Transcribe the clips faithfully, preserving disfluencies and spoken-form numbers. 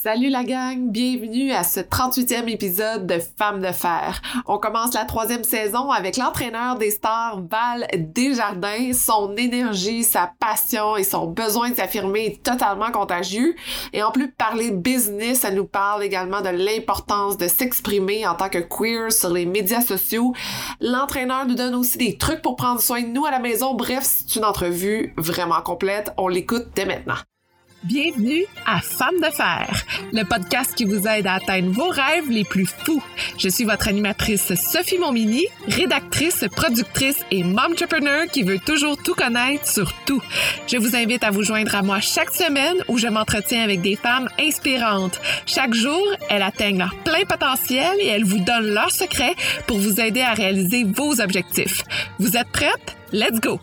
Salut la gang, bienvenue à ce trente-huitième épisode de Femmes de fer. On commence la troisième saison avec l'entraîneur des stars Val Desjardins. Son énergie, sa passion et son besoin de s'affirmer est totalement contagieux. Et en plus de parler business, elle nous parle également de l'importance de s'exprimer en tant que queer sur les médias sociaux. L'entraîneur nous donne aussi des trucs pour prendre soin de nous à la maison. Bref, c'est une entrevue vraiment complète. On l'écoute dès maintenant. Bienvenue à Femmes de fer, le podcast qui vous aide à atteindre vos rêves les plus fous. Je suis votre animatrice Sophie Montminy, rédactrice, productrice et momtrepreneur qui veut toujours tout connaître sur tout. Je vous invite à vous joindre à moi chaque semaine où je m'entretiens avec des femmes inspirantes. Chaque jour, elles atteignent leur plein potentiel et elles vous donnent leurs secrets pour vous aider à réaliser vos objectifs. Vous êtes prêtes? Let's go!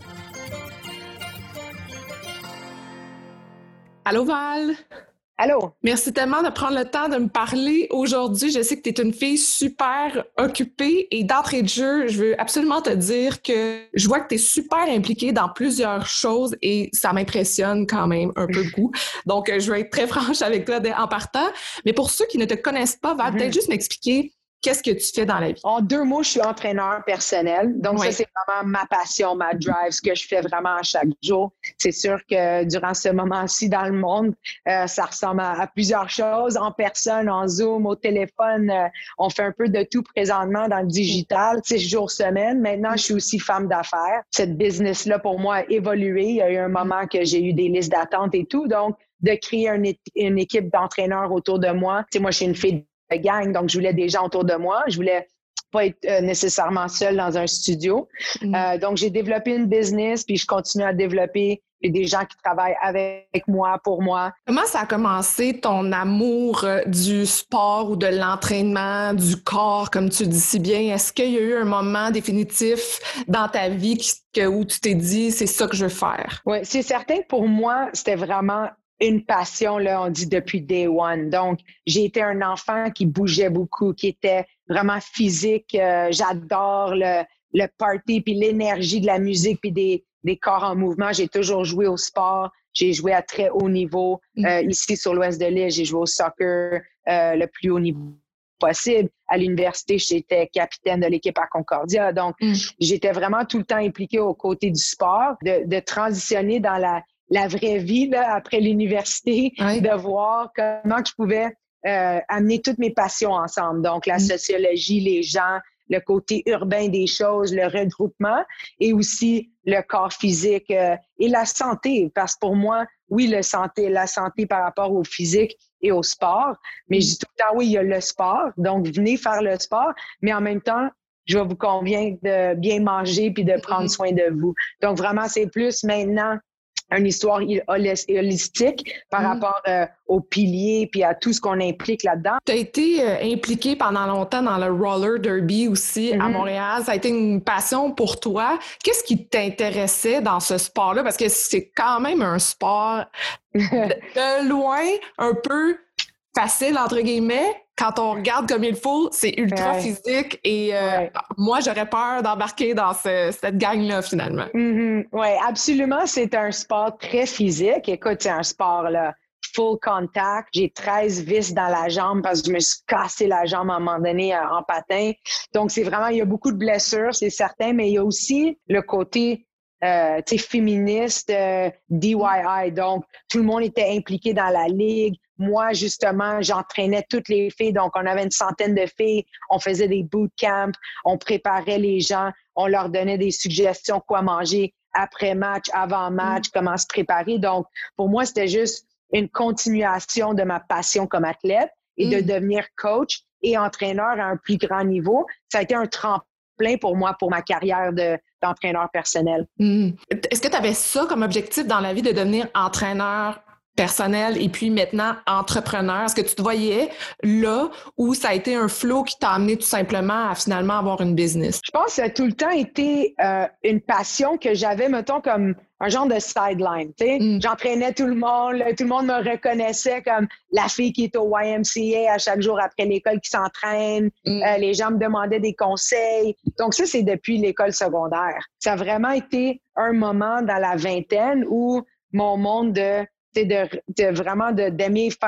Allô Val! Allô! Merci tellement de prendre le temps de me parler aujourd'hui. Je sais que tu es une fille super occupée et d'entrée de jeu, je veux absolument te dire que je vois que tu es super impliquée dans plusieurs choses et ça m'impressionne quand même un peu beaucoup. Donc, je vais être très franche avec toi en partant. Mais pour ceux qui ne te connaissent pas, Val, mm-hmm. peut-être juste m'expliquer qu'est-ce que tu fais dans la vie? En deux mots, je suis entraîneur personnel. Donc, oui. Ça, c'est vraiment ma passion, ma drive, ce que je fais vraiment à chaque jour. C'est sûr que durant ce moment-ci dans le monde, euh, ça ressemble à, à plusieurs choses. En personne, en Zoom, au téléphone, euh, on fait un peu de tout présentement dans le digital, six jours semaine. Maintenant, je suis aussi femme d'affaires. Cette business-là, pour moi, a évolué. Il y a eu un moment que j'ai eu des listes d'attente et tout. Donc, de créer une, une équipe d'entraîneurs autour de moi. Tu sais, moi, je suis une fille de gang, donc je voulais des gens autour de moi. Je voulais pas être euh, nécessairement seule dans un studio. Mm. Euh, donc, j'ai développé une business, puis je continue à développer des gens qui travaillent avec moi, pour moi. Comment ça a commencé ton amour euh, du sport ou de l'entraînement, du corps, comme tu dis si bien? Est-ce qu'il y a eu un moment définitif dans ta vie qui, que, où tu t'es dit, c'est ça que je veux faire? Oui, c'est certain que pour moi, c'était vraiment une passion, là, on dit depuis day one. Donc, j'ai été un enfant qui bougeait beaucoup, qui était vraiment physique. Euh, j'adore le, le party, puis l'énergie de la musique, puis des, des corps en mouvement. J'ai toujours joué au sport. J'ai joué à très haut niveau. Mm. Euh, ici, sur l'ouest de l'île, j'ai joué au soccer euh, le plus haut niveau possible. À l'université, j'étais capitaine de l'équipe à Concordia. Donc, mm. j'étais vraiment tout le temps impliquée aux côtés du sport, de, de transitionner dans la la vraie vie là, après l'université, oui. de voir comment je pouvais euh, amener toutes mes passions ensemble. Donc, la mm. sociologie, les gens, le côté urbain des choses, le regroupement et aussi le corps physique euh, et la santé. Parce que pour moi, oui, le santé, la santé par rapport au physique et au sport. Mais mm. je dis tout le temps, oui, il y a le sport. Donc, venez faire le sport. Mais en même temps, je vais vous convaincre de bien manger puis de prendre mm. soin de vous. Donc, vraiment, c'est plus maintenant une histoire holistique par mmh. rapport euh, aux piliers puis à tout ce qu'on implique là-dedans. Tu as été euh, impliquée pendant longtemps dans le roller derby aussi mmh. à Montréal. Ça a été une passion pour toi. Qu'est-ce qui t'intéressait dans ce sport-là? Parce que c'est quand même un sport de, de loin un peu facile, entre guillemets. Quand on regarde comme il faut, c'est ultra ouais. physique et euh, ouais. moi, j'aurais peur d'embarquer dans ce, cette gang-là, finalement. Mm-hmm. Oui, absolument. C'est un sport très physique. Écoute, c'est un sport là, full contact. J'ai treize vis dans la jambe parce que je me suis cassé la jambe à un moment donné en patin. Donc, c'est vraiment, il y a beaucoup de blessures, c'est certain, mais il y a aussi le côté euh, tu sais, féministe, euh, D I Y. Donc, tout le monde était impliqué dans la ligue. Moi, justement, j'entraînais toutes les filles. Donc, on avait une centaine de filles. On faisait des bootcamps. On préparait les gens. On leur donnait des suggestions quoi manger après match, avant match, mmh. comment se préparer. Donc, pour moi, c'était juste une continuation de ma passion comme athlète et mmh. de devenir coach et entraîneur à un plus grand niveau. Ça a été un tremplin pour moi, pour ma carrière de, d'entraîneur personnel. Mmh. Est-ce que tu avais ça comme objectif dans la vie de devenir entraîneur personnel et puis maintenant entrepreneur? Est-ce que tu te voyais là où ça a été un flow qui t'a amené tout simplement à finalement avoir une business? Je pense que ça a tout le temps été euh, une passion que j'avais, mettons, comme un genre de sideline. Tu sais, mm. J'entraînais tout le monde, là, tout le monde me reconnaissait comme la fille qui est au Y M C A à chaque jour après l'école qui s'entraîne. Mm. Euh, les gens me demandaient des conseils. Donc ça, c'est depuis l'école secondaire. Ça a vraiment été un moment dans la vingtaine où mon monde de De, de vraiment de, d'aimer faire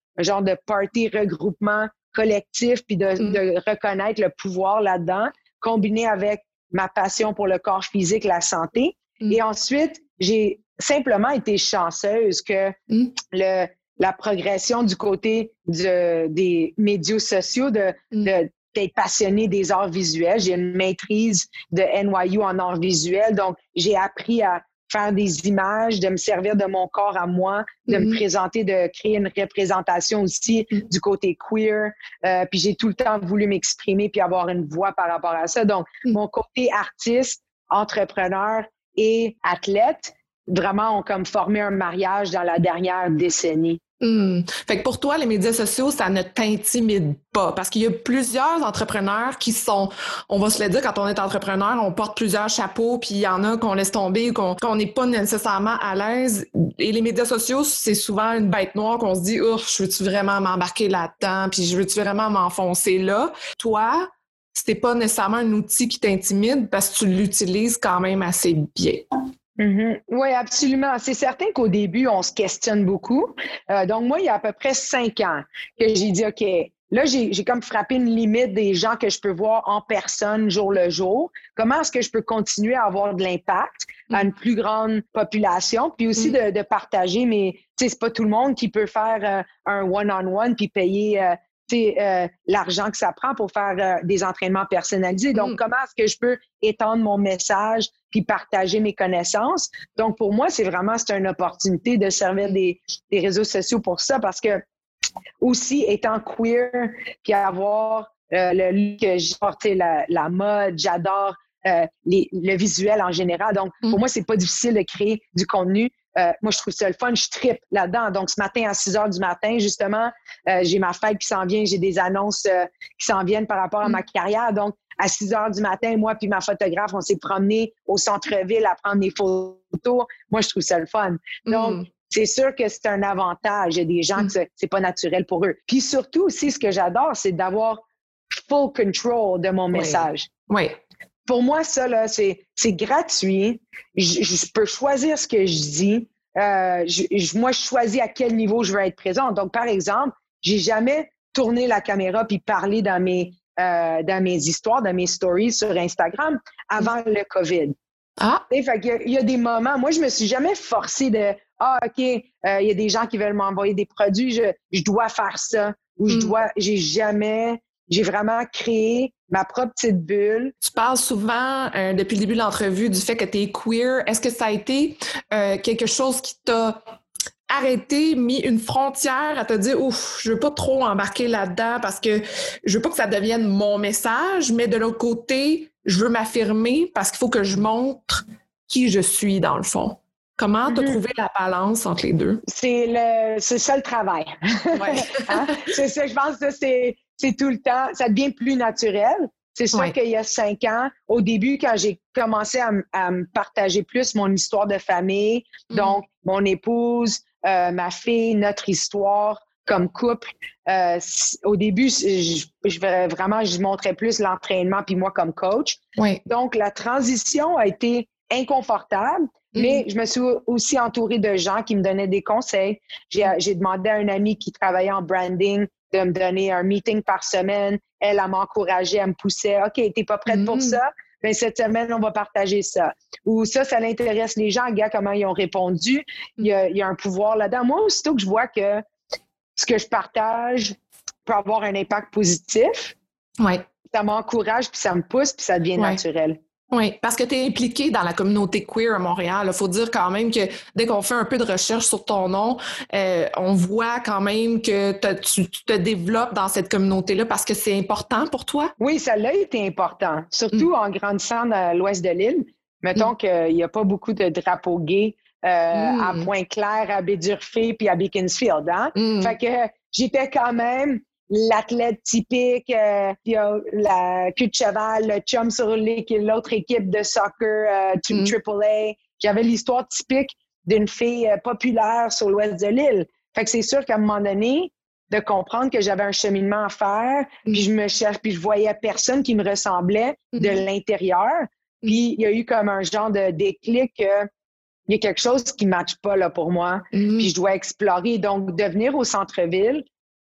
un genre de party regroupement collectif, puis de, mm. de reconnaître le pouvoir là-dedans, combiné avec ma passion pour le corps physique, la santé. Mm. Et ensuite, j'ai simplement été chanceuse que mm. le, la progression du côté de, des médias sociaux, de, mm. de, d'être passionnée des arts visuels. J'ai une maîtrise de N Y U en arts visuels, donc j'ai appris à faire des images, de me servir de mon corps à moi, de mm-hmm. me présenter, de créer une représentation aussi mm-hmm. du côté queer. Euh, puis j'ai tout le temps voulu m'exprimer puis avoir une voix par rapport à ça. Donc, mm-hmm. mon côté artiste, entrepreneur et athlète, vraiment ont comme formé un mariage dans la dernière décennie. Mmh. Fait que pour toi, les médias sociaux, ça ne t'intimide pas parce qu'il y a plusieurs entrepreneurs qui sont, on va se le dire, quand on est entrepreneur, on porte plusieurs chapeaux puis il y en a qu'on laisse tomber, qu'on qu'on n'est pas nécessairement à l'aise. Et les médias sociaux, c'est souvent une bête noire qu'on se dit « Ouf, je veux-tu vraiment m'embarquer là-dedans puis je veux-tu vraiment m'enfoncer là? » Toi, c'était pas nécessairement un outil qui t'intimide parce que tu l'utilises quand même assez bien. Mm-hmm. Oui, absolument. C'est certain qu'au début, on se questionne beaucoup. Euh, donc, moi, il y a à peu près cinq ans que j'ai dit, OK, là, j'ai, j'ai comme frappé une limite des gens que je peux voir en personne jour le jour. Comment est-ce que je peux continuer à avoir de l'impact à une plus grande population? Puis aussi de, de partager, mais tu sais, c'est pas tout le monde qui peut faire euh, un one-on-one puis payer euh, Euh, l'argent que ça prend pour faire euh, des entraînements personnalisés. Donc, mm. comment est-ce que je peux étendre mon message puis partager mes connaissances? Donc, pour moi, c'est vraiment c'est une opportunité de servir des, des réseaux sociaux pour ça parce que aussi, étant queer puis avoir euh, le que j'ai la, la mode, j'adore euh, les, le visuel en général. Donc, mm. pour moi, c'est pas difficile de créer du contenu. Euh, moi, je trouve ça le fun, je trippe là-dedans. Donc, ce matin, à six heures du matin, justement, euh, j'ai ma fête qui s'en vient, j'ai des annonces euh, qui s'en viennent par rapport à ma carrière. Donc, à six heures du matin, moi puis ma photographe, on s'est promenés au centre-ville à prendre des photos. Moi, je trouve ça le fun. Donc, mm. c'est sûr que c'est un avantage. Il y a des gens mm. que c'est pas naturel pour eux. Puis surtout aussi, ce que j'adore, c'est d'avoir full control de mon oui. message. Oui. Pour moi, ça, là, c'est, c'est gratuit. Je, je peux choisir ce que je dis. Euh, je, je, moi, je choisis à quel niveau je veux être présente. Donc, par exemple, j'ai jamais tourné la caméra puis parlé dans mes, euh, dans mes histoires, dans mes stories sur Instagram avant le COVID. Ah! Et, fait qu'il y a, il y a des moments, moi, je me suis jamais forcée de « Ah, OK, euh, il y a des gens qui veulent m'envoyer des produits, je, je dois faire ça. » Ou je dois, j'ai jamais, j'ai vraiment créé ma propre petite bulle. Tu parles souvent, euh, depuis le début de l'entrevue, du fait que tu es queer. Est-ce que ça a été euh, quelque chose qui t'a arrêté, mis une frontière à te dire « Ouf, je veux pas trop embarquer là-dedans parce que je veux pas que ça devienne mon message, mais de l'autre côté, je veux m'affirmer parce qu'il faut que je montre qui je suis dans le fond. » Comment tu as mm-hmm. trouvé la balance entre les deux? C'est le, c'est ça le travail. Ouais. hein? C'est ça, je pense que c'est... C'est tout le temps, ça devient plus naturel. C'est sûr ouais. qu'il y a cinq ans, au début, quand j'ai commencé à, m- à me partager plus mon histoire de famille, mm. donc mon épouse, euh, ma fille, notre histoire comme couple, euh, au début, je, je vraiment, je montrais plus l'entraînement puis moi comme coach. Ouais. Donc, la transition a été inconfortable, mm. mais je me suis aussi entourée de gens qui me donnaient des conseils. J'ai, j'ai demandé à un ami qui travaillait en branding de me donner un meeting par semaine. Elle, elle m'encourageait, elle me poussait. OK, t'es pas prête mmh. pour ça? Bien, cette semaine, on va partager ça. Ou ça, ça l'intéresse les gens. Regarde comment ils ont répondu. Il y a, il y a un pouvoir là-dedans. Moi, aussitôt que je vois que ce que je partage peut avoir un impact positif, ouais. ça m'encourage, puis ça me pousse, puis ça devient ouais. naturel. Oui, parce que tu es impliqué dans la communauté queer à Montréal. Il faut dire quand même que dès qu'on fait un peu de recherche sur ton nom, euh, on voit quand même que tu, tu te développes dans cette communauté-là parce que c'est important pour toi. Oui, ça l'a été important, surtout mm. en grandissant dans l'ouest de l'île. Mettons mm. qu'il n'y a pas beaucoup de drapeaux gays euh, mm. à Pointe-Claire, à Baie-d'Urfé puis à Beaconsfield. Hein? Mm. Fait que j'étais quand même l'athlète typique, euh, puis euh, la queue de cheval, le chum sur l'autre équipe de soccer, euh, mm. triple A. J'avais l'histoire typique d'une fille euh, populaire sur l'ouest de l'île. Fait que c'est sûr qu'à un moment donné, de comprendre que j'avais un cheminement à faire, mm. puis je me cherche, puis je voyais personne qui me ressemblait mm. de l'intérieur. Puis il y a eu comme un genre de déclic que il y a quelque chose qui ne matche pas là, pour moi, mm. puis je dois explorer. Donc, de venir au centre-ville,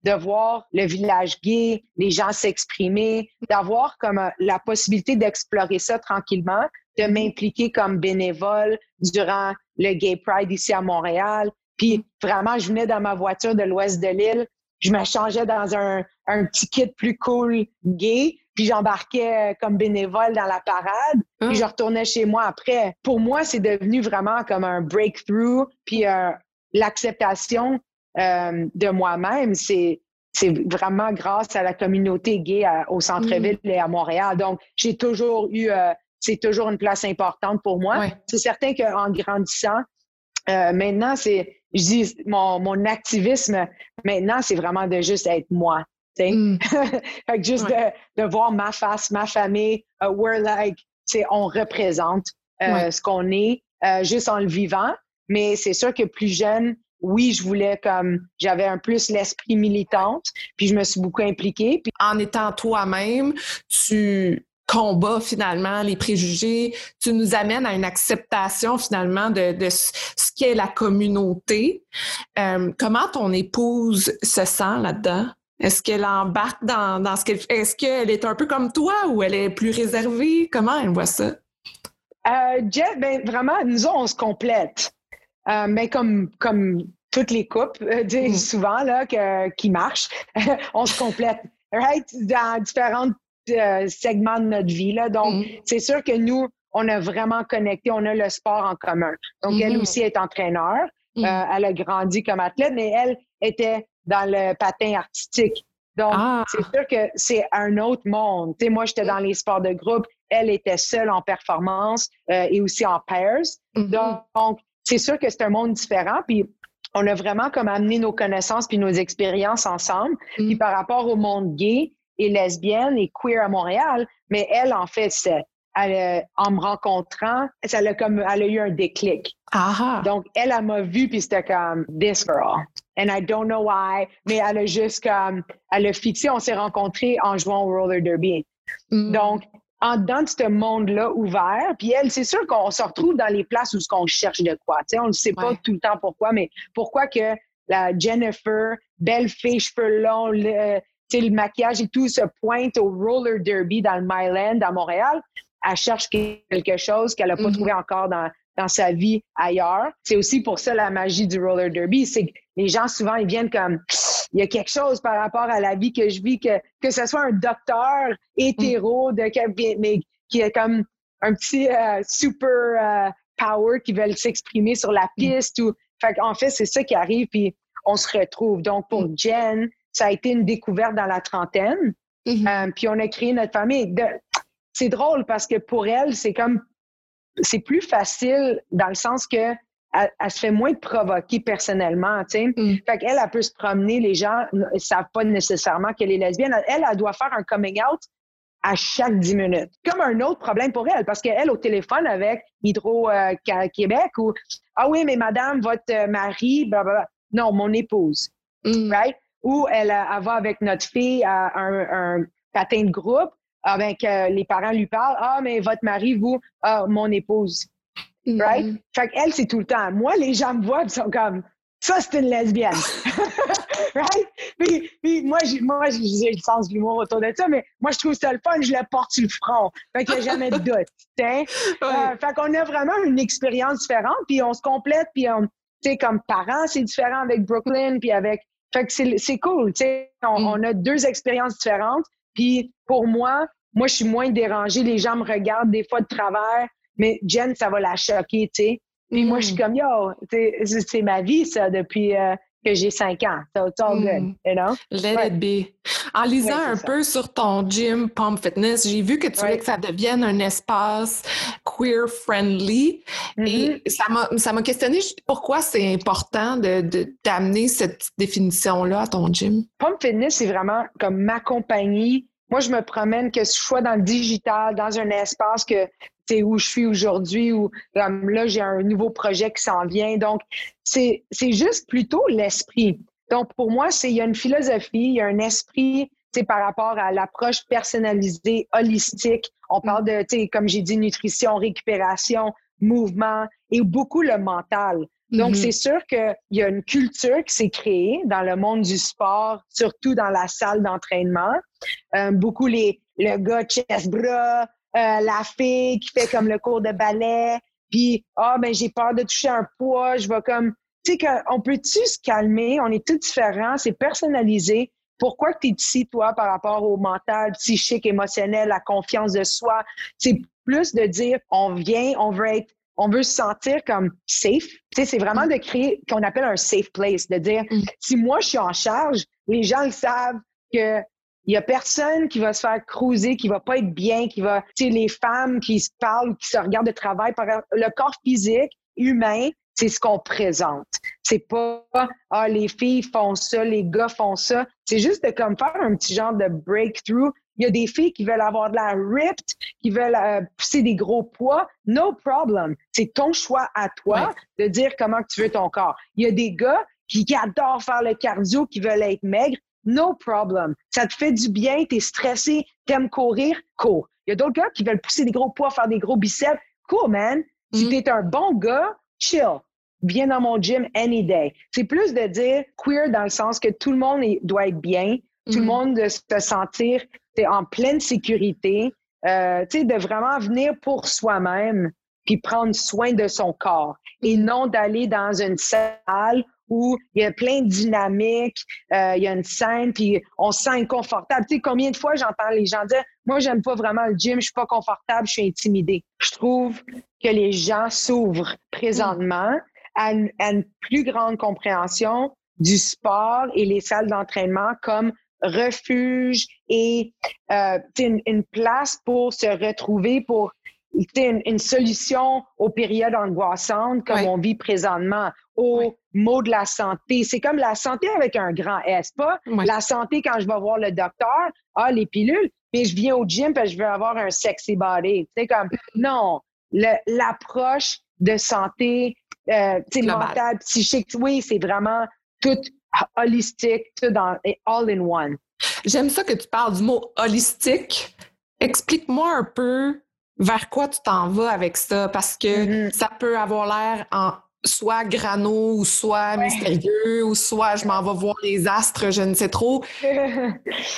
de voir le village gay, les gens s'exprimer, d'avoir comme euh, la possibilité d'explorer ça tranquillement, de m'impliquer comme bénévole durant le Gay Pride ici à Montréal. Puis vraiment, je venais dans ma voiture de l'ouest de l'île, je me changeais dans un, un petit kit plus cool gay, puis j'embarquais comme bénévole dans la parade, puis mmh. je retournais chez moi après. Pour moi, c'est devenu vraiment comme un breakthrough, puis euh, l'acceptation euh, de moi-même, c'est, c'est vraiment grâce à la communauté gay à, au centre-ville mmh. et à Montréal. Donc, j'ai toujours eu, euh, c'est toujours une place importante pour moi. Ouais. C'est certain qu'en grandissant, euh, maintenant, c'est, je dis, mon, mon activisme, maintenant, c'est vraiment de juste être moi. Mm. Fait que juste ouais. de, de voir ma face, ma famille, uh, we're like, on représente euh, ouais. ce qu'on est, euh, juste en le vivant. Mais c'est sûr que plus jeune, oui, je voulais comme, j'avais un plus l'esprit militante, puis je me suis beaucoup impliquée. Puis... En étant toi-même, tu combats finalement les préjugés, tu nous amènes à une acceptation finalement de, de ce qu'est la communauté. Euh, comment ton épouse se sent là-dedans? Est-ce qu'elle embarque dans, dans ce qu'elle fait? Est-ce qu'elle est un peu comme toi ou elle est plus réservée? Comment elle voit ça? Euh, Jeff, ben vraiment, nous on se complète. Euh, mais comme, comme toutes les couples euh, disent mm. souvent là, que, qui marchent, on se complète, right? Dans différents euh, segments de notre vie. Là. Donc, mm. c'est sûr que nous, on a vraiment connecté, on a le sport en commun. Donc, mm-hmm. elle aussi est entraîneur. Mm. Euh, elle a grandi comme athlète, mais elle était dans le patin artistique. Donc, ah. c'est sûr que c'est un autre monde. Tu sais, moi, j'étais dans les sports de groupe. Elle était seule en performance euh, et aussi en pairs. Mm-hmm. Donc, donc, c'est sûr que c'est un monde différent. Puis, on a vraiment comme amené nos connaissances puis nos expériences ensemble. Mm-hmm. Puis, par rapport au monde gay et lesbienne et queer à Montréal, mais elle, en fait, c'est... Elle, en me rencontrant, ça a comme, elle a eu un déclic. Aha. Donc, elle, elle m'a vu, puis c'était comme « this girl ». And I don't know why, mais elle a juste comme, elle a fixé, on s'est rencontrés en jouant au roller derby. Mm. Donc, en dedans de ce monde-là ouvert, puis elle, c'est sûr qu'on se retrouve dans les places où on cherche de quoi. Tu sais, on ne sait pas ouais. tout le temps pourquoi, mais pourquoi que la Jennifer, belle fille, cheveux longs, le, le maquillage et tout se pointe au roller derby dans le Myland à Montréal. Elle cherche quelque chose qu'elle n'a pas mm-hmm. trouvé encore dans, dans sa vie ailleurs. C'est aussi pour ça la magie du roller derby, c'est que les gens souvent ils viennent comme il y a quelque chose par rapport à la vie que je vis, que que ce soit un docteur hétéro de mais qui est comme un petit euh, super euh, power qui veulent s'exprimer sur la piste ou fait en fait c'est ça qui arrive puis on se retrouve. Donc pour mm. Jen, ça a été une découverte dans la trentaine. Mm-hmm. Euh, puis on a créé notre famille. De, C'est drôle parce que pour elle, c'est comme, c'est plus facile dans le sens que elle, elle se fait moins provoquer personnellement, tu sais. Mm. Fait qu'elle, elle peut se promener, les gens ne savent pas nécessairement qu'elle est lesbienne. Elle, elle doit faire un coming out à chaque dix minutes. Comme un autre problème pour elle, parce qu'elle, au téléphone avec Hydro-Québec ou « Ah oui, mais madame, votre mari, blablabla. » Non, mon épouse, mm. right? Ou elle, elle va avec notre fille à un, un patin de groupe, Ah, ben, que les parents lui parlent, ah, mais votre mari, vous, ah, mon épouse. Mm-hmm. Right? Fait qu'elle, c'est tout le temps. Moi, les gens me voient, ils sont comme, ça, c'est une lesbienne. Right? Puis, puis moi, j'ai, moi, j'ai le sens de l'humour autour de ça, mais moi, je trouve ça le fun, je le porte sur le front. Fait qu'il n'y a jamais de doute. Ouais. Euh, fait qu'on a vraiment une expérience différente, puis on se complète, puis on, tu sais, comme parents, c'est différent avec Brooklyn, puis avec. Fait que c'est, c'est cool, tu sais. On, mm. on a deux expériences différentes. Puis pour moi, moi, je suis moins dérangée. Les gens me regardent des fois de travers, mais Jen, ça va la choquer, tu sais. Puis mm. moi, je suis comme, yo, c'est, c'est ma vie, ça, depuis euh, que j'ai cinq ans. So it's all mm. good, you know? Let ouais. it be. En lisant ouais, un ça. peu sur ton gym Pump Fitness, j'ai vu que tu voulais ouais. que ça devienne un espace queer-friendly. Mm-hmm. Et ça m'a, ça m'a questionné pourquoi c'est important de, de, d'amener cette définition-là à ton gym. Pump Fitness, c'est vraiment comme ma compagnie. Moi, je me promène, que ce soit dans le digital, dans un espace que c'est où je suis aujourd'hui, ou comme là, j'ai un nouveau projet qui s'en vient. Donc, c'est, c'est juste plutôt l'esprit. Donc, pour moi, c'est, il y a une philosophie, il y a un esprit, tu sais, par rapport à l'approche personnalisée, holistique. On parle de, tu sais, comme j'ai dit, nutrition, récupération, mouvement et beaucoup le mental. Donc, Mm-hmm. c'est sûr qu'il y a une culture qui s'est créée dans le monde du sport, surtout dans la salle d'entraînement. Euh, beaucoup les le gars chest-bras, euh, la fille qui fait comme le cours de ballet, puis « Ah, ben j'ai peur de toucher un poids, je vais comme... » Tu sais, on peut-tu se calmer? On est tous différents, c'est personnalisé. Pourquoi tu es ici, toi, par rapport au mental, psychique, émotionnel, la confiance de soi? C'est plus de dire, on vient, on veut être, on veut se sentir comme safe. Tu sais, c'est vraiment de créer, qu'on appelle un safe place, de dire, mm. si moi, je suis en charge, les gens le savent que il y a personne qui va se faire cruiser, qui va pas être bien, qui va, tu sais, les femmes qui se parlent, qui se regardent de travail, par le corps physique, humain, c'est ce qu'on présente. C'est pas, ah, les filles font ça, les gars font ça. C'est juste de comme faire un petit genre de breakthrough. Il y a des filles qui veulent avoir de la ripped, qui veulent euh, pousser des gros poids. No problem. C'est ton choix à toi ouais. de dire comment tu veux ton corps. Il y a des gars qui, qui adorent faire le cardio, qui veulent être maigres. No problem. Ça te fait du bien, t'es stressé, t'aimes courir, cours. Il y a d'autres gars qui veulent pousser des gros poids, faire des gros biceps. Cool, man. Mm-hmm. Si t'es un bon gars, chill. Viens dans mon gym any day. C'est plus de dire queer dans le sens que tout le monde est, doit être bien, tout mm-hmm. le monde doit se sentir en pleine sécurité, euh, tu sais, de vraiment venir pour soi-même puis prendre soin de son corps et non d'aller dans une salle où il y a plein de dynamiques, euh, il y a une scène, puis on se sent inconfortable. Tu sais, combien de fois j'entends les gens dire « Moi, j'aime pas vraiment le gym, je suis pas confortable, je suis intimidée. » Je trouve que les gens s'ouvrent présentement à une, à une plus grande compréhension du sport et les salles d'entraînement comme refuge et euh, une, une place pour se retrouver, pour une, une solution aux périodes angoissantes comme oui. on vit présentement, aux oui. mots de la santé. C'est comme la santé avec un grand S, pas oui. la santé quand je vais voir le docteur, ah, les pilules, mais je viens au gym parce que je veux avoir un sexy body. C'est comme, non, le, l'approche de santé euh, mentale, psychique, oui, c'est vraiment tout holistique, tout dans all in one. J'aime ça que tu parles du mot holistique. Explique-moi un peu vers quoi tu t'en vas avec ça, parce que mm-hmm. ça peut avoir l'air en soit grano ou soit ouais. mystérieux ou soit je m'en vais voir les astres, je ne sais trop. je,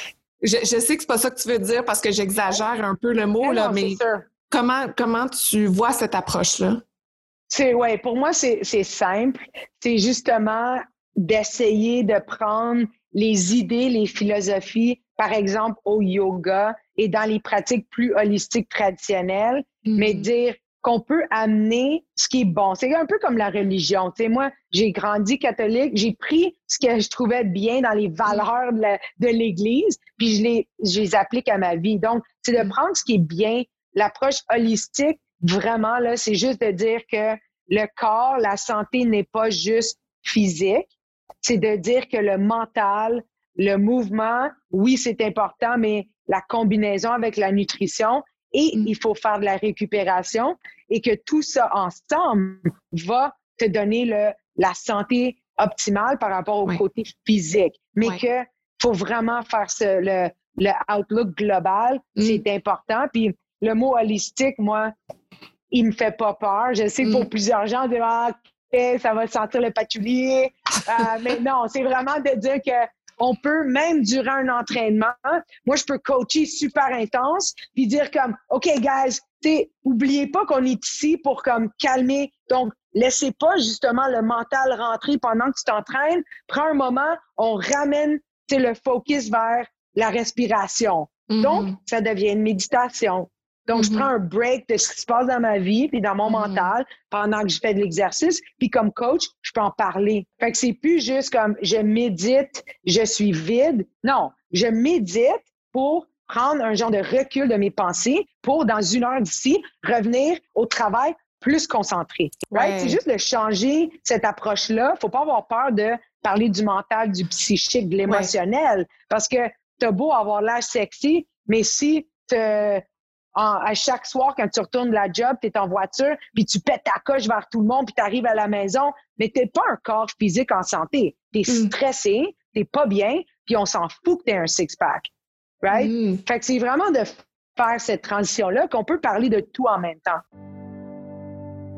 je sais que c'est pas ça que tu veux dire parce que j'exagère un peu le mot, mais, là, non, mais comment, comment tu vois cette approche-là? C'est, ouais, pour moi, c'est, c'est simple. C'est justement d'essayer de prendre les idées, les philosophies, par exemple au yoga et dans les pratiques plus holistiques traditionnelles, mm-hmm. mais dire qu'on peut amener ce qui est bon. C'est un peu comme la religion. Tu sais, moi, j'ai grandi catholique, j'ai pris ce que je trouvais bien dans les valeurs de, la, de l'Église, puis je les, je les applique à ma vie. Donc, c'est de prendre ce qui est bien. L'approche holistique, vraiment, là, c'est juste de dire que le corps, la santé n'est pas juste physique. C'est de dire que le mental, le mouvement, oui, c'est important, mais la combinaison avec la nutrition et mm. il faut faire de la récupération et que tout ça ensemble va te donner le, la santé optimale par rapport au oui. côté physique. Mais oui. que faut vraiment faire ce, le, le outlook global, mm. c'est important. Puis le mot holistique, moi, il me fait pas peur. Je sais que pour mm. plusieurs gens, de ah, ça va sentir le patchouli. Euh, mais non, c'est vraiment de dire que on peut, même durant un entraînement, moi, je peux coacher super intense puis dire comme, OK, guys, t'sais, oubliez pas qu'on est ici pour comme calmer. Donc, laissez pas justement le mental rentrer pendant que tu t'entraînes. Prends un moment, on ramène le focus vers la respiration. Mm-hmm. Donc, ça devient une méditation. Donc, mm-hmm. je prends un break de ce qui se passe dans ma vie puis dans mon mm-hmm. mental pendant que je fais de l'exercice. Puis comme coach, je peux en parler. Fait que c'est plus juste comme je médite, je suis vide. Non, je médite pour prendre un genre de recul de mes pensées pour, dans une heure d'ici, revenir au travail plus concentré. Right? Ouais. C'est juste de changer cette approche-là. Faut pas avoir peur de parler du mental, du psychique, de l'émotionnel. Ouais. Parce que t'as beau avoir l'air sexy, mais si te En, à chaque soir, quand tu retournes de la job, tu es en voiture, puis tu pètes ta coche vers tout le monde, puis tu arrives à la maison, mais tu n'es pas un corps physique en santé. Tu es mm. stressé, tu n'es pas bien, puis on s'en fout que tu aies un six-pack. Right? Mm. Fait que c'est vraiment de faire cette transition-là qu'on peut parler de tout en même temps.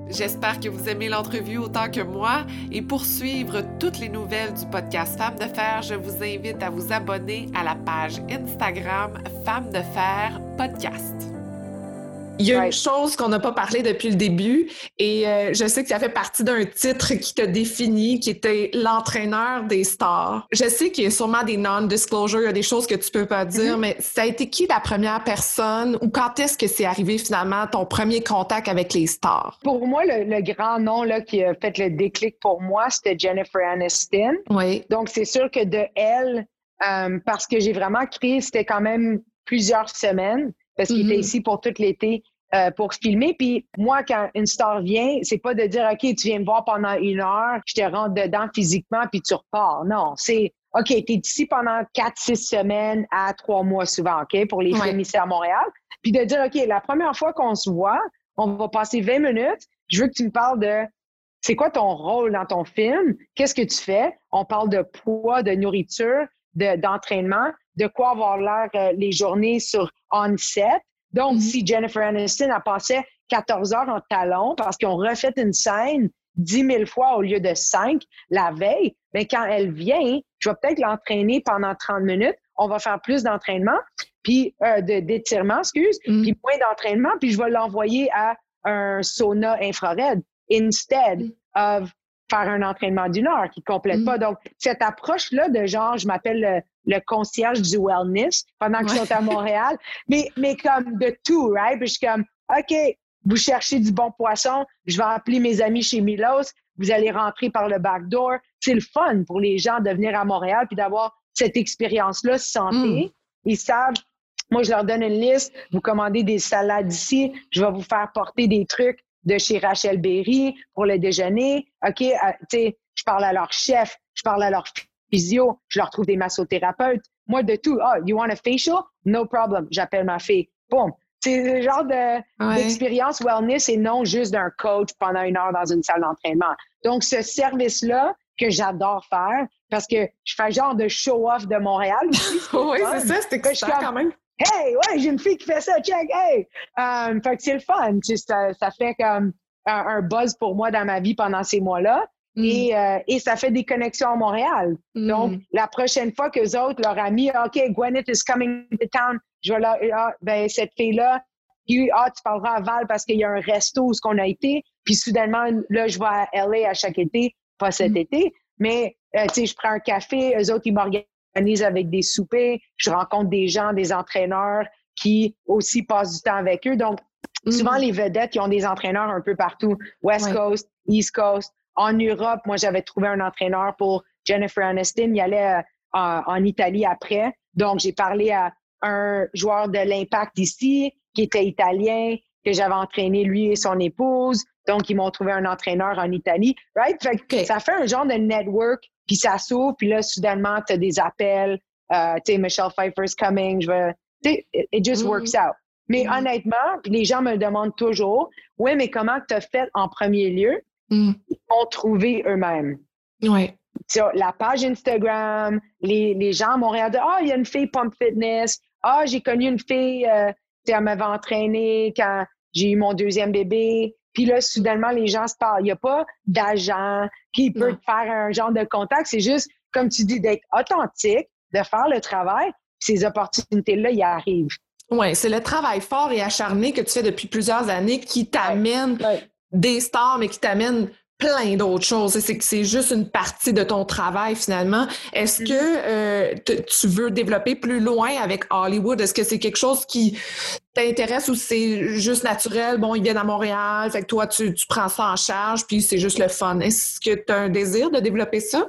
J'espère que vous aimez l'entrevue autant que moi et pour suivre toutes les nouvelles du podcast Femmes de Fer, je vous invite à vous abonner à la page Instagram Femmes de Fer Podcast. Il y a Ouais. une chose qu'on n'a pas parlé depuis le début et euh, je sais que ça fait partie d'un titre qui t'a défini, qui était l'entraîneur des stars. Je sais qu'il y a sûrement des non-disclosures, il y a des choses que tu peux pas dire, mm-hmm. mais ça a été qui la première personne ou quand est-ce que c'est arrivé finalement ton premier contact avec les stars? Pour moi, le, le grand nom là, qui a fait le déclic pour moi, c'était Jennifer Aniston. Oui. Donc, c'est sûr que de elle, euh, parce que j'ai vraiment créé, c'était quand même plusieurs semaines. Parce qu'il mm-hmm. était ici pour tout l'été euh, pour filmer. Puis moi, quand une star vient, c'est pas de dire « OK, tu viens me voir pendant une heure, je te rentre dedans physiquement, puis tu repars. » Non, c'est « OK, t'es ici pendant quatre, six semaines à trois mois souvent, OK, pour les ouais. films ici à Montréal. » Puis de dire « OK, la première fois qu'on se voit, on va passer vingt minutes. Je veux que tu me parles de c'est quoi ton rôle dans ton film? Qu'est-ce que tu fais? On parle de poids, de nourriture, de, d'entraînement. De quoi avoir l'air euh, les journées sur on-set. Donc, mm-hmm. si Jennifer Aniston a passé quatorze heures en talons parce qu'on refait une scène dix mille fois au lieu de cinq la veille, bien, quand elle vient, je vais peut-être l'entraîner pendant trente minutes. On va faire plus d'entraînement, puis euh, de, d'étirement, excuse, mm-hmm. puis moins d'entraînement, puis je vais l'envoyer à un sauna infrared instead mm-hmm. of faire un entraînement d'une heure qui ne complète mm-hmm. pas. Donc, cette approche-là de genre, je m'appelle le, le concierge du wellness pendant qu'ils ouais. sont à Montréal, mais, mais comme de tout, right? Puis je suis comme, OK, vous cherchez du bon poisson, je vais appeler mes amis chez Milos, vous allez rentrer par le backdoor. C'est le fun pour les gens de venir à Montréal puis d'avoir cette expérience-là santé. Mm. Ils savent, moi, je leur donne une liste, vous commandez des salades ici, je vais vous faire porter des trucs de chez Rachel Berry pour le déjeuner. OK, euh, tu sais, je parle à leur chef, je parle à leur physio, je leur trouve des massothérapeutes. Moi, de tout. Ah, oh, you want a facial? No problem. J'appelle ma fille. Boum. C'est le genre de, ouais. d'expérience wellness et non juste d'un coach pendant une heure dans une salle d'entraînement. Donc, ce service-là que j'adore faire parce que je fais genre de show-off de Montréal aussi. Oui, c'est ça, c'est excitant quand même. Hey, ouais, j'ai une fille qui fait ça, check, hey! Um, fait que c'est le fun. Tu sais, ça, ça fait comme un, un buzz pour moi dans ma vie pendant ces mois-là. Mm. Et, euh, et ça fait des connexions à Montréal. Mm. Donc, la prochaine fois qu'eux autres, leur amis, OK, Gwyneth is coming to town, je vais là, ah, ben, cette fille-là, puis, ah, tu parleras à Val parce qu'il y a un resto où on a été, puis soudainement, là, je vais à L A à chaque été, pas cet mm. été, mais, euh, tu sais, je prends un café, eux autres, ils m'organisent avec des soupers, je rencontre des gens, des entraîneurs qui aussi passent du temps avec eux. Donc, mm. souvent, les vedettes, ils ont des entraîneurs un peu partout, West ouais. Coast, East Coast. En Europe, moi, j'avais trouvé un entraîneur pour Jennifer Aniston. Il allait euh, en, en Italie après. Donc, j'ai parlé à un joueur de l'Impact ici, qui était italien, que j'avais entraîné lui et son épouse. Donc, ils m'ont trouvé un entraîneur en Italie. Right? Fait que okay. ça fait un genre de network, puis ça s'ouvre, puis là, soudainement, tu as des appels. Euh, tu sais, Michelle Pfeiffer's coming. Je veux, tu sais, it, it just mm. works out. Mais mm. honnêtement, puis les gens me demandent toujours, « Oui, mais comment tu as fait en premier lieu? » Mm. Ils vont trouver eux-mêmes. Oui. Sur la page Instagram, les, les gens à Montréal disent « Ah, il y a une fille Pump Fitness. Ah, j'ai connu une fille, euh, elle m'avait entraînée quand j'ai eu mon deuxième bébé. » Puis là, soudainement, les gens se parlent. Il n'y a pas d'agent qui peut non. te faire un genre de contact. C'est juste, comme tu dis, d'être authentique, de faire le travail. Ces opportunités-là, ils arrivent. Oui, c'est le travail fort et acharné que tu fais depuis plusieurs années qui t'amène ouais. Ouais. des stars, mais qui t'amène plein d'autres choses. C'est que c'est juste une partie de ton travail, finalement. Est-ce mm-hmm. que euh, t- tu veux développer plus loin avec Hollywood? Est-ce que c'est quelque chose qui t'intéresse ou c'est juste naturel? Bon, ils viennent à Montréal, fait que toi, tu, tu prends ça en charge, puis c'est juste le fun. Est-ce que tu as un désir de développer ça?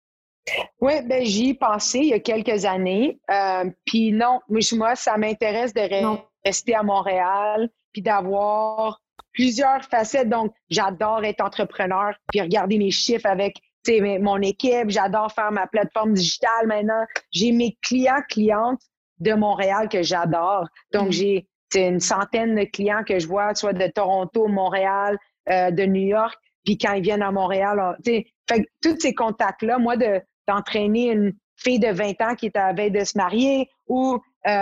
Oui, ben j'y ai pensé il y a quelques années. Euh, puis non, moi, ça m'intéresse de re- rester à Montréal, puis d'avoir plusieurs facettes. Donc, j'adore être entrepreneur, puis regarder mes chiffres avec mon équipe. J'adore faire ma plateforme digitale maintenant. J'ai mes clients, clientes de Montréal que j'adore. Donc, mm-hmm. j'ai une centaine de clients que je vois, soit de Toronto, Montréal, euh, de New York. Puis quand ils viennent à Montréal, on, fait que tous ces contacts-là, moi, de, d'entraîner une fille de vingt ans qui est à la veille de se marier ou euh,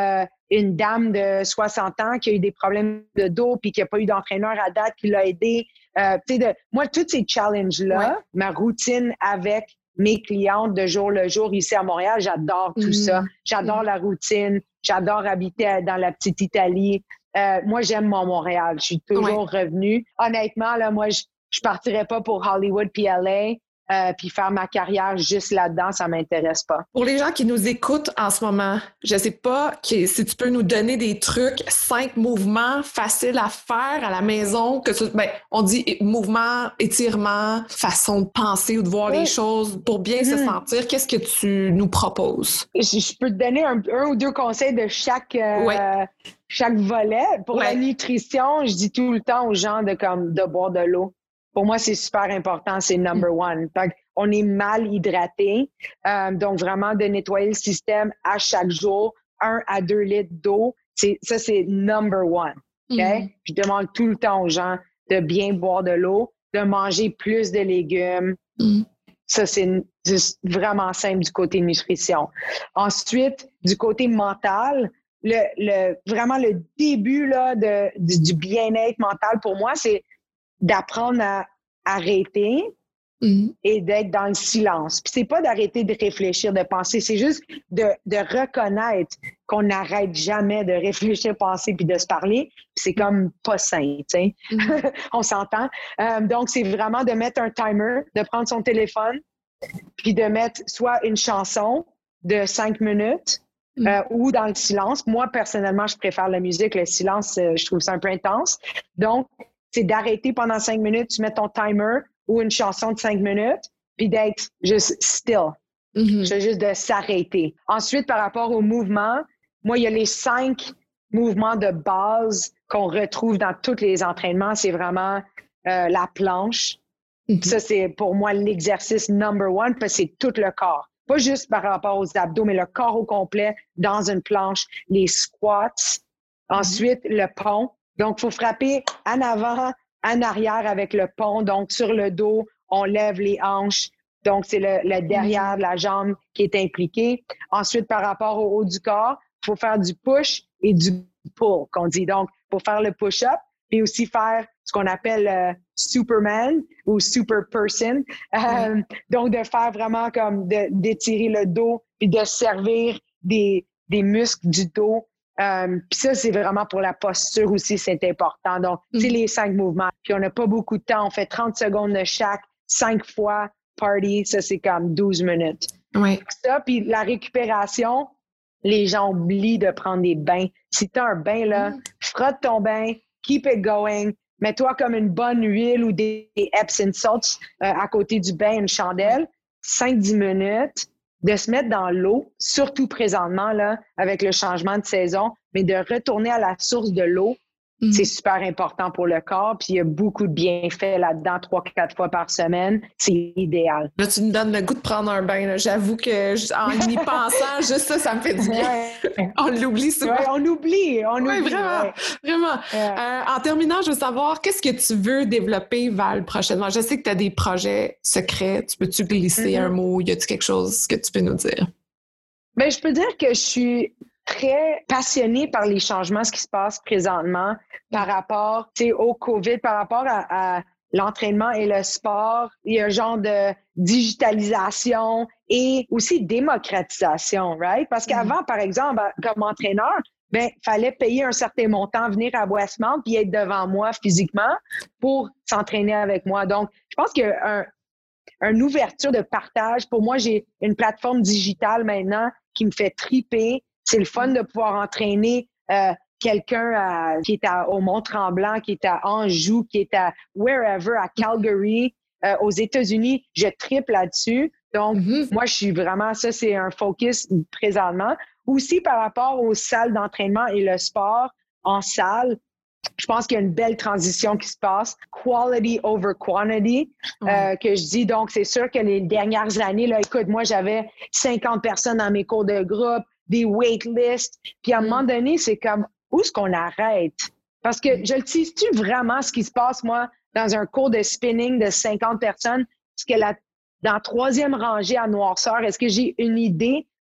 une dame de soixante ans qui a eu des problèmes de dos puis qui n'a pas eu d'entraîneur à date qui l'a aidé. Euh, tu sais, de, moi, tous ces challenges-là, ouais. ma routine avec mes clientes de jour le jour ici à Montréal, j'adore tout mmh. ça. J'adore mmh. la routine. J'adore habiter dans la petite Italie. Euh, moi, j'aime mon Montréal. Je suis toujours ouais. revenue. Honnêtement, là, moi, je je partirais pas pour Hollywood puis L A. Euh, puis faire ma carrière juste là-dedans, ça m'intéresse pas. Pour les gens qui nous écoutent en ce moment, je sais pas qui, si tu peux nous donner des trucs, cinq mouvements faciles à faire à la maison, que tu, ben, on dit mouvement, étirement, façon de penser ou de voir oui. les choses pour bien mmh. se sentir. Qu'est-ce que tu nous proposes? Je, je peux te donner un, un ou deux conseils de chaque, euh, oui. chaque volet. Pour oui. la nutrition, je dis tout le temps aux gens de, comme, de boire de l'eau. Pour moi, c'est super important, c'est number one. Fait on est mal hydraté, euh, donc vraiment de nettoyer le système à chaque jour, un à deux litres d'eau, c'est, ça c'est number one. Okay? Mm. Je demande tout le temps aux gens de bien boire de l'eau, de manger plus de légumes. Mm. Ça, c'est, c'est vraiment simple du côté nutrition. Ensuite, du côté mental, le, le, vraiment le début là, de, du, du bien-être mental pour moi, c'est d'apprendre à arrêter mm-hmm. et d'être dans le silence. Puis c'est pas d'arrêter de réfléchir, de penser, c'est juste de, de reconnaître qu'on n'arrête jamais de réfléchir, penser puis de se parler. Puis c'est comme pas sain, tu sais. Mm-hmm. On s'entend. Euh, donc, c'est vraiment de mettre un timer, de prendre son téléphone puis de mettre soit une chanson de cinq minutes mm-hmm. euh, ou dans le silence. Moi, personnellement, je préfère la musique. Le silence, euh, je trouve ça un peu intense. Donc, c'est d'arrêter pendant cinq minutes, tu mets ton timer ou une chanson de cinq minutes, puis d'être juste still. Mm-hmm. C'est juste de s'arrêter. Ensuite, par rapport au mouvement, moi, il y a les cinq mouvements de base qu'on retrouve dans tous les entraînements. C'est vraiment euh, la planche. Mm-hmm. Ça, c'est pour moi l'exercice number one, parce que c'est tout le corps. Pas juste par rapport aux abdos, mais le corps au complet dans une planche. Les squats. Ensuite, mm-hmm. le pont. Donc, il faut frapper en avant, en arrière avec le pont. Donc, sur le dos, on lève les hanches. Donc, c'est le, le derrière de la jambe qui est impliqué. Ensuite, par rapport au haut du corps, il faut faire du push et du pull, qu'on dit. Donc, il faut faire le push-up et aussi faire ce qu'on appelle euh, Superman ou Super Person. Euh, mm. Donc, de faire vraiment comme de, d'étirer le dos et de servir des, des muscles du dos. Um, puis ça, c'est vraiment pour la posture aussi, c'est important. Donc, mm-hmm. c'est les cinq mouvements. Puis on n'a pas beaucoup de temps. On fait trente secondes de chaque, cinq fois party. Ça, c'est comme douze minutes. Oui. Ça, puis la récupération, les gens oublient de prendre des bains. Si tu as un bain, là, mm. frotte ton bain, keep it going. Mets-toi comme une bonne huile ou des, des Epsom salts euh, à côté du bain, une chandelle. cinq dix minutes. De se mettre dans l'eau, surtout présentement, là, avec le changement de saison, mais de retourner à la source de l'eau, mm. c'est super important pour le corps. Puis il y a beaucoup de bienfaits là-dedans, trois, quatre fois par semaine. C'est idéal. Là, tu me donnes le goût de prendre un bain. Là. J'avoue que en y pensant, juste ça, ça me fait du bien. Ouais. On l'oublie souvent. Ouais, on oublie. On oui, oublie. vraiment. Ouais. vraiment. Ouais. Euh, en terminant, je veux savoir, qu'est-ce que tu veux développer, Val, prochainement? Je sais que tu as des projets secrets. Tu peux-tu glisser mm-hmm. un mot? Y a-t-il quelque chose que tu peux nous dire? Bien, je peux dire que je suis très passionnée par les changements, ce qui se passe présentement par rapport au COVID, par rapport à, à l'entraînement et le sport. Il y a un genre de digitalisation et aussi démocratisation, right? Parce qu'avant, par exemple, comme entraîneur, ben, fallait payer un certain montant, venir à Westmount puis être devant moi physiquement pour s'entraîner avec moi. Donc, je pense qu'il y a un, une ouverture de partage. Pour moi, j'ai une plateforme digitale maintenant qui me fait triper. C'est le fun de pouvoir entraîner euh, quelqu'un à, qui est à, au Mont-Tremblant, qui est à Anjou, qui est à wherever, à Calgary, euh, aux États-Unis. Je tripe là-dessus. Donc, mm-hmm. moi, je suis vraiment, ça, c'est un focus présentement. Aussi, par rapport aux salles d'entraînement et le sport en salle, je pense qu'il y a une belle transition qui se passe. Quality over quantity, mm. euh, que je dis. Donc, c'est sûr que les dernières années, là, écoute, moi, j'avais cinquante personnes dans mes cours de groupe, des waitlists. Puis à un mm. moment donné, c'est comme, où est-ce qu'on arrête? Parce que je le sais-tu vraiment ce qui se passe, moi, dans un cours de spinning de cinquante personnes? Est-ce que la, dans la troisième rangée à noirceur, est-ce que j'ai une idée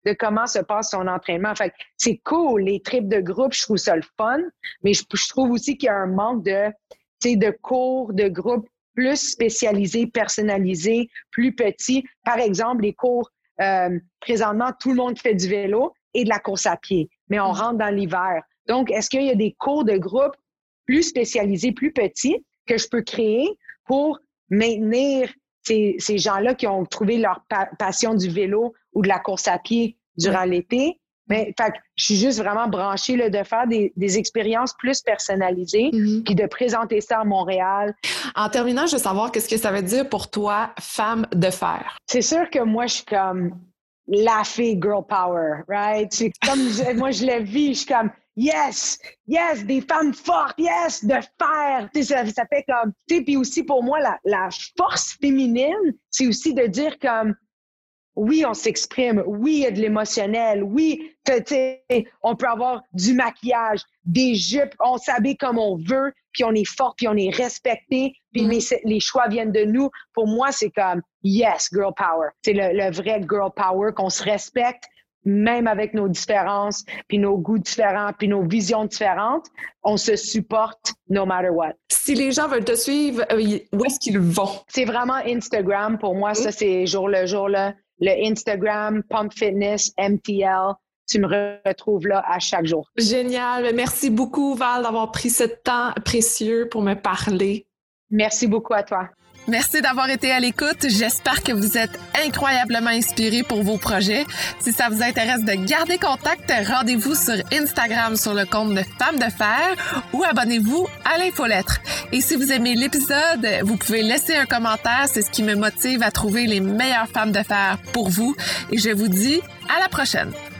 de comment se passe son entraînement. Fait que c'est cool, les trips de groupe, je trouve ça le fun, mais je, je trouve aussi qu'il y a un manque de, tu sais, de cours de groupe plus spécialisés, personnalisés, plus petits. Par exemple, les cours, euh, présentement, tout le monde fait du vélo et de la course à pied, mais on rentre dans l'hiver. Donc, est-ce qu'il y a des cours de groupe plus spécialisés, plus petits, que je peux créer pour maintenir ces, ces gens-là qui ont trouvé leur pa- passion du vélo ou de la course à pied durant l'été? Mais fait, je suis juste vraiment branchée là, de faire des, des expériences plus personnalisées mm-hmm. puis de présenter ça à Montréal. En terminant, je veux savoir qu'est-ce que ça veut dire pour toi, femme de fer? C'est sûr que moi, je suis comme la fille girl power, right? C'est comme je, moi, je le vis, je suis comme yes, yes, des femmes fortes, yes, de fer. Tu sais, ça, ça fait comme, tu sais, puis aussi pour moi, la, la force féminine, c'est aussi de dire comme oui, on s'exprime. Oui, il y a de l'émotionnel. Oui, tu sais, on peut avoir du maquillage, des jupes. On s'habille comme on veut, puis on est fort, puis on est respecté, puis mm-hmm. les, les choix viennent de nous. Pour moi, c'est comme yes, girl power. C'est le, le vrai girl power, qu'on se respecte, même avec nos différences, puis nos goûts différents, puis nos visions différentes. On se supporte no matter what. Si les gens veulent te suivre, où est-ce qu'ils vont? C'est vraiment Instagram. Pour moi, mm-hmm. ça, c'est jour le jour, là. Le Instagram, Pump Fitness, M T L, tu me retrouves là à chaque jour. Génial. Merci beaucoup, Val, d'avoir pris ce temps précieux pour me parler. Merci beaucoup à toi. Merci d'avoir été à l'écoute. J'espère que vous êtes incroyablement inspirés pour vos projets. Si ça vous intéresse de garder contact, rendez-vous sur Instagram sur le compte de Femmes de Fer ou abonnez-vous à l'infolettre. Et si vous aimez l'épisode, vous pouvez laisser un commentaire. C'est ce qui me motive à trouver les meilleures femmes de fer pour vous. Et je vous dis à la prochaine.